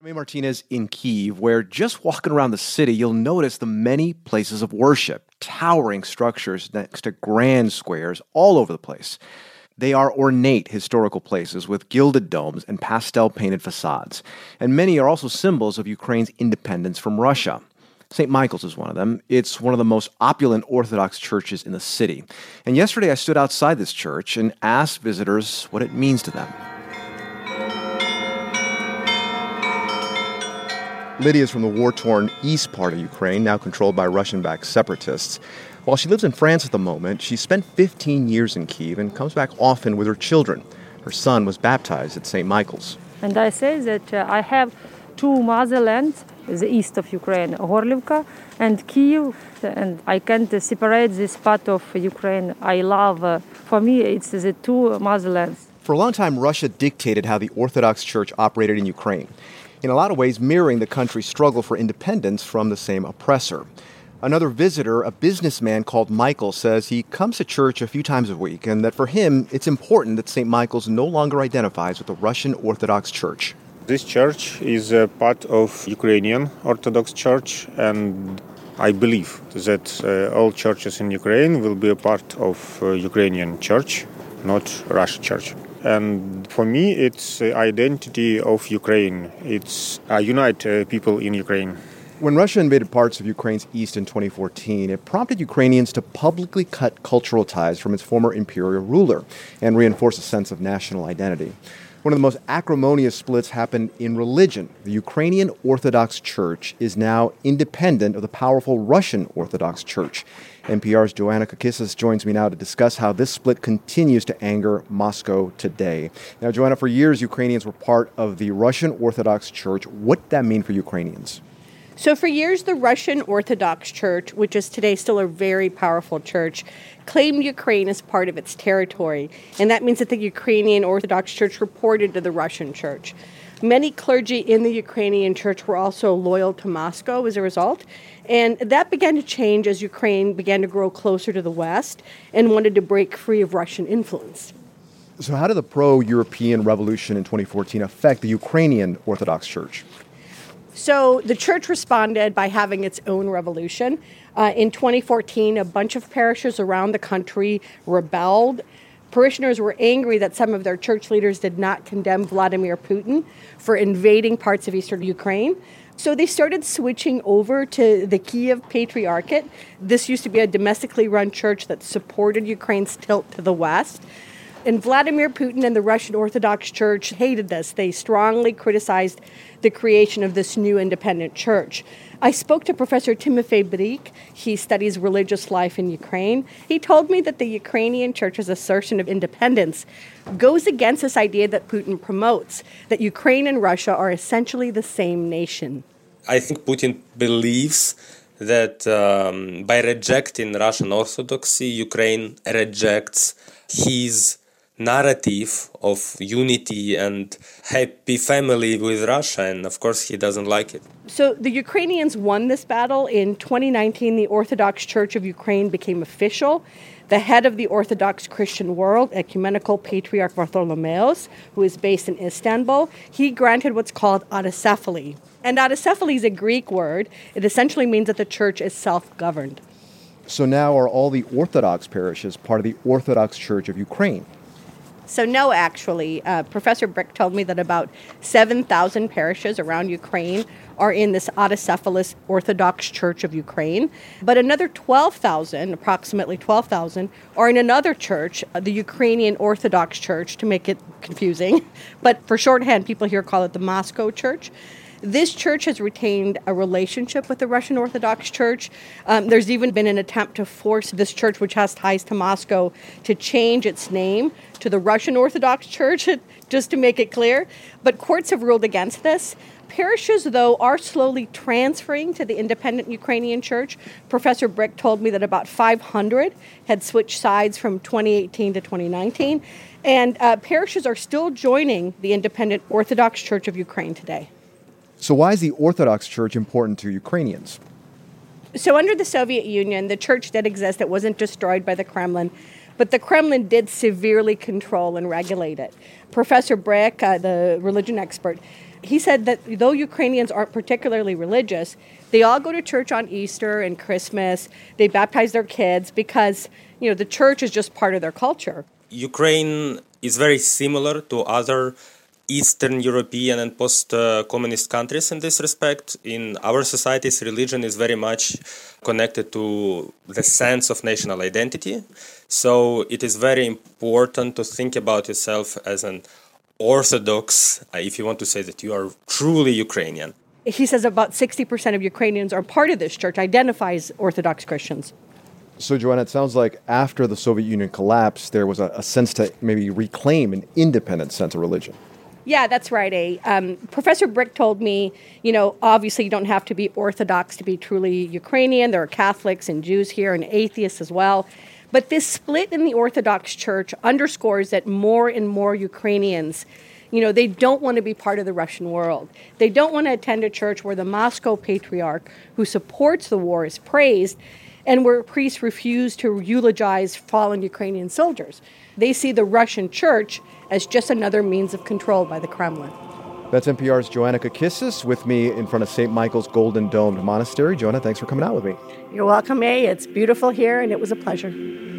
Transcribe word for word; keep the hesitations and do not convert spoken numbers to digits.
Jaime Martinez in Kyiv, where just walking around the city, you'll notice the many places of worship, towering structures next to grand squares all over the place. They are ornate historical places with gilded domes and pastel-painted facades, and many are also symbols of Ukraine's independence from Russia. Saint Michael's is one of them. It's one of the most opulent Orthodox churches in the city. And yesterday I stood outside this church and asked visitors what it means to them. Lydia is from the war-torn east part of Ukraine, now controlled by Russian-backed separatists. While she lives in France at the moment, she spent fifteen years in Kyiv and comes back often with her children. Her son was baptized at Saint Michael's. And I say that uh, I have two motherlands, the east of Ukraine, Gorlivka, and Kyiv, and I can't uh, separate this part of Ukraine I love. Uh, for me, it's the two motherlands. For a long time, Russia dictated how the Orthodox Church operated in Ukraine, in a lot of ways mirroring the country's struggle for independence from the same oppressor. Another visitor, a businessman called Michael, says he comes to church a few times a week and that for him, it's important that Saint Michael's no longer identifies with the Russian Orthodox Church. This church is a part of Ukrainian Orthodox Church, and I believe that uh, all churches in Ukraine will be a part of uh, Ukrainian Church, not Russian Church. And for me, it's the identity of Ukraine. It's uh, unite uh, people in Ukraine. When Russia invaded parts of Ukraine's east in twenty fourteen, it prompted Ukrainians to publicly cut cultural ties from its former imperial ruler and reinforce a sense of national identity. One of the most acrimonious splits happened in religion. The Ukrainian Orthodox Church is now independent of the powerful Russian Orthodox Church. N P R's Joanna Kakissis joins me now to discuss how this split continues to anger Moscow today. Now, Joanna, for years, Ukrainians were part of the Russian Orthodox Church. What did that mean for Ukrainians? So for years, the Russian Orthodox Church, which is today still a very powerful church, claimed Ukraine as part of its territory. And that means that the Ukrainian Orthodox Church reported to the Russian Church. Many clergy in the Ukrainian church were also loyal to Moscow as a result. And that began to change as Ukraine began to grow closer to the West and wanted to break free of Russian influence. So how did the pro-European revolution in twenty fourteen affect the Ukrainian Orthodox Church? So the church responded by having its own revolution. Uh, in twenty fourteen, a bunch of parishes around the country rebelled. Parishioners were angry that some of their church leaders did not condemn Vladimir Putin for invading parts of eastern Ukraine. So they started switching over to the Kyiv Patriarchate. This used to be a domestically run church that supported Ukraine's tilt to the west. And Vladimir Putin and the Russian Orthodox Church hated this. They strongly criticized the creation of this new independent church. I spoke to Professor Timofey Brik. He studies religious life in Ukraine. He told me that the Ukrainian church's assertion of independence goes against this idea that Putin promotes, that Ukraine and Russia are essentially the same nation. I think Putin believes that um, by rejecting Russian Orthodoxy, Ukraine rejects his narrative of unity and happy family with Russia, and of course he doesn't like it. So the Ukrainians won this battle. In twenty nineteen, the Orthodox Church of Ukraine became official. The head of the Orthodox Christian world, Ecumenical Patriarch Bartholomeos, who is based in Istanbul, he granted what's called autocephaly. And autocephaly is a Greek word. It essentially means that the church is self-governed. So now are all the Orthodox parishes part of the Orthodox Church of Ukraine? So no, actually. Uh, Professor Brik told me that about seven thousand parishes around Ukraine are in this autocephalous Orthodox Church of Ukraine. But another twelve thousand, approximately twelve thousand, are in another church, uh, the Ukrainian Orthodox Church, to make it confusing. But for shorthand, people here call it the Moscow Church. This church has retained a relationship with the Russian Orthodox Church. Um, there's even been an attempt to force this church, which has ties to Moscow, to change its name to the Russian Orthodox Church, just to make it clear. But courts have ruled against this. Parishes, though, are slowly transferring to the independent Ukrainian church. Professor Brik told me that about five hundred had switched sides from twenty eighteen to twenty nineteen. And uh, parishes are still joining the independent Orthodox Church of Ukraine today. So why is the Orthodox Church important to Ukrainians? So under the Soviet Union, the church did exist. It wasn't destroyed by the Kremlin, but the Kremlin did severely control and regulate it. Professor Brik, uh, the religion expert, he said that though Ukrainians aren't particularly religious, they all go to church on Easter and Christmas. They baptize their kids because, you know, the church is just part of their culture. Ukraine is very similar to other Eastern European and post-communist countries in this respect. In our societies, religion is very much connected to the sense of national identity. So it is very important to think about yourself as an Orthodox, if you want to say that you are truly Ukrainian. He says about sixty percent of Ukrainians are part of this church, identify as Orthodox Christians. So, Joanna, it sounds like after the Soviet Union collapsed, there was a, a sense to maybe reclaim an independent sense of religion. Yeah, that's right, A. Um, Professor Brick told me, you know, obviously you don't have to be Orthodox to be truly Ukrainian. There are Catholics and Jews here and atheists as well. But this split in the Orthodox Church underscores that more and more Ukrainians, you know, they don't want to be part of the Russian world. They don't want to attend a church where the Moscow Patriarch, who supports the war, is praised, and where priests refuse to eulogize fallen Ukrainian soldiers. They see the Russian church as just another means of control by the Kremlin. That's N P R's Joanna Kakissis with me in front of Saint Michael's Golden Domed Monastery. Joanna, thanks for coming out with me. You're welcome, A. It's beautiful here, and it was a pleasure.